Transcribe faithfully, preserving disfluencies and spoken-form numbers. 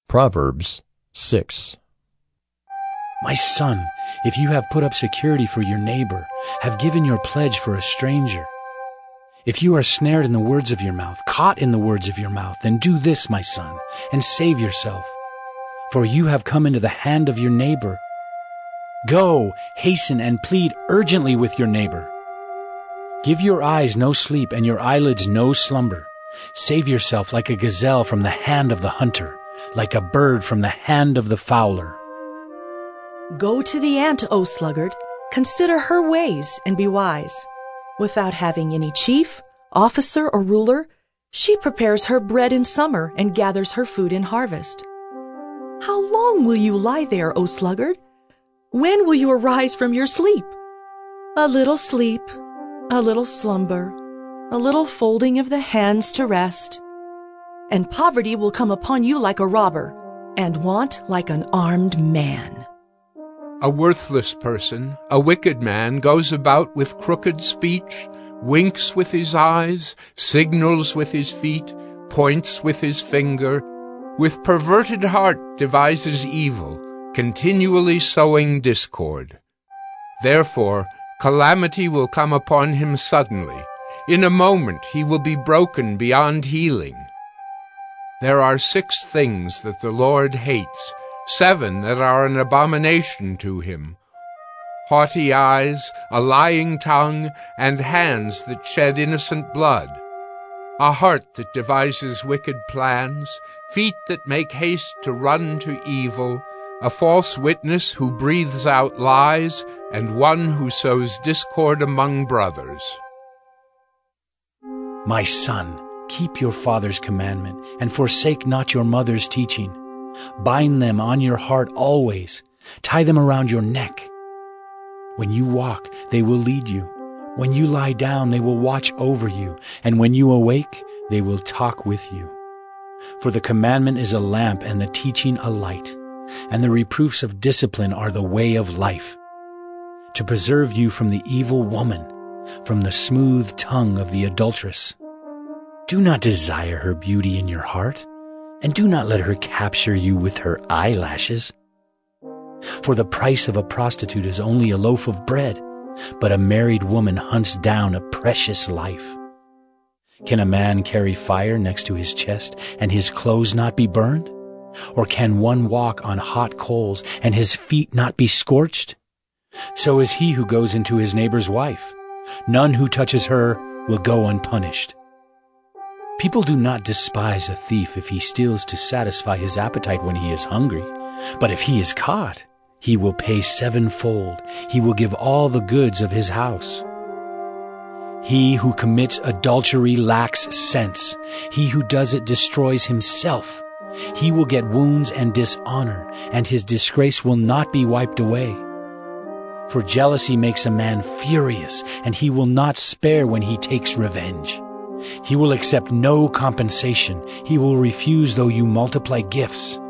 Proverbs six. My son, if you have put up security for your neighbor, have given your pledge for a stranger, if you are snared in the words of your mouth, caught in the words of your mouth, then do this, my son, and save yourself. For you have come into the hand of your neighbor. Go, hasten and plead urgently with your neighbor. Give your eyes no sleep and your eyelids no slumber. Save yourself like a gazelle from the hand of the hunter, like a bird from the hand of the fowler. Go to the ant, O sluggard, consider her ways and be wise. Without having any chief, officer, or ruler, she prepares her bread in summer and gathers her food in harvest. How long will you lie there, O sluggard? When will you arise from your sleep? A little sleep, a little slumber, a little folding of the hands to rest, and poverty will come upon you like a robber, and want like an armed man. A worthless person, a wicked man, goes about with crooked speech, winks with his eyes, signals with his feet, points with his finger, with perverted heart devises evil, continually sowing discord. Therefore, calamity will come upon him suddenly. In a moment he will be broken beyond healing. There are six things that the Lord hates, seven that are an abomination to him: haughty eyes, a lying tongue, and hands that shed innocent blood, a heart that devises wicked plans, feet that make haste to run to evil, a false witness who breathes out lies, and one who sows discord among brothers. My son, keep your father's commandment, and forsake not your mother's teaching. Bind them on your heart always. Tie them around your neck. When you walk, they will lead you. When you lie down, they will watch over you. And when you awake, they will talk with you. For the commandment is a lamp and the teaching a light, and the reproofs of discipline are the way of life, to preserve you from the evil woman, from the smooth tongue of the adulteress. Do not desire her beauty in your heart, and do not let her capture you with her eyelashes. For the price of a prostitute is only a loaf of bread, but a married woman hunts down a precious life. Can a man carry fire next to his chest and his clothes not be burned? Or can one walk on hot coals and his feet not be scorched? So is he who goes into his neighbor's wife. None who touches her will go unpunished. People do not despise a thief if he steals to satisfy his appetite when he is hungry. But if he is caught, he will pay sevenfold. He will give all the goods of his house. He who commits adultery lacks sense. He who does it destroys himself. He will get wounds and dishonor, and his disgrace will not be wiped away. For jealousy makes a man furious, and he will not spare when he takes revenge. He will accept no compensation. He will refuse though you multiply gifts.